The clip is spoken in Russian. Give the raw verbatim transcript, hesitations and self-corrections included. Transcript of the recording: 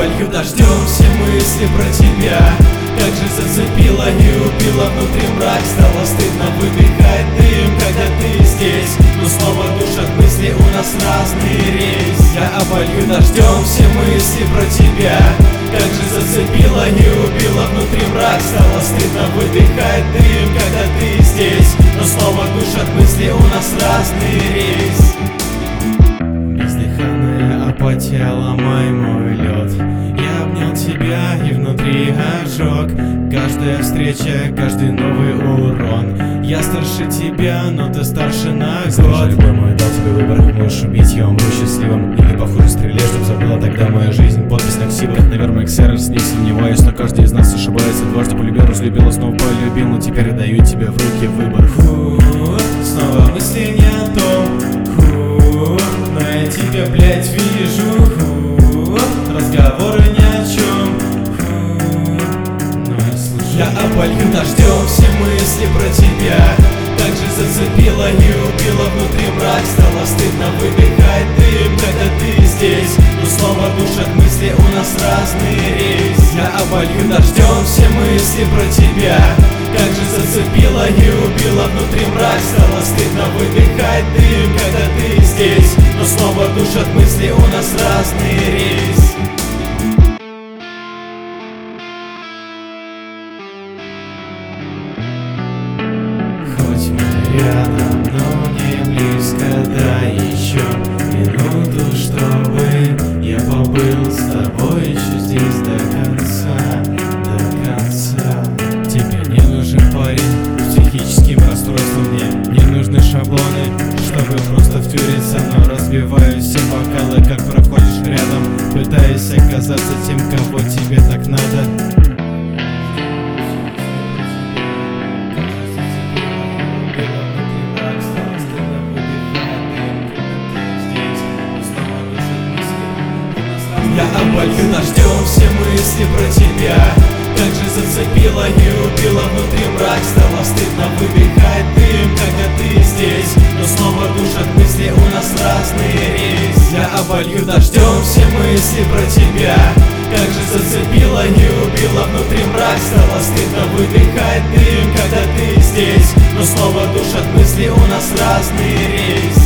оболью дождем все мысли про тебя. Как же зацепила и убила внутри мрак. Стало стыдно выдыхать дым, когда ты здесь. Но снова душат мысли, у нас разный рейс. Я оболью дождем все мысли про тебя. Как же зацепила и убила внутри мрак. Стало стыдно выдыхать дым, когда ты здесь. Но снова душат мысли, у нас разный рейс. Бездыханная апатия, ломай мой лед. Я обнял тебя и внутри ожог. Каждая встреча, каждый новый урон. Я старше тебя, но ты старше на год. Любой мой дал тебе выбор, можешь убить, я умру счастливым. Или похуже стреле, чтоб забыла тогда моя жизнь. Подпись на ксивах, наверное, ксерокс, не сомневаюсь, что каждый из нас ошибается. Дважды полюбил, разлюбила, снова полюбил, но теперь отдаю тебе в руки выбор. Фу, снова мысли не о том. Фу, но я тебя, блять, вижу. Фу, разговоры ни о чем. Фу, но я слышу. Я оболью дождем все мысли про тебя. Как же зацепила и убила внутри мрак. Стало стыдно выдыхать дым, когда ты здесь. Но снова душат мысли, у нас разный рейс. Я оболью дождем все мысли про тебя. Как же зацепила и убила внутри мрак. Стало стыдно выдыхать дым, когда ты здесь. Но снова душат мысли, у нас разный рейс. Рядом, но не близко, дай еще минуту, чтобы я побыл с тобой еще здесь до конца, до конца. Тебе не нужен парень с психическим расстройством, мне не нужны шаблоны, чтобы просто втюриться, но разбиваю все бокалы, как проходишь рядом, пытаясь оказаться тем, кого тебе так надо. Я оболью дождем все мысли про тебя. Как же зацепила и убила внутри мрак. Стало стыдно выдыхать дым, когда ты здесь. Но снова душат мысли, у нас разный рейс. Я оболью дождем все мысли про тебя. Как же зацепила и убила внутри мрак. Стало стыдно выдыхать дым, когда ты здесь. Но снова душат мысли, у нас разный рейс.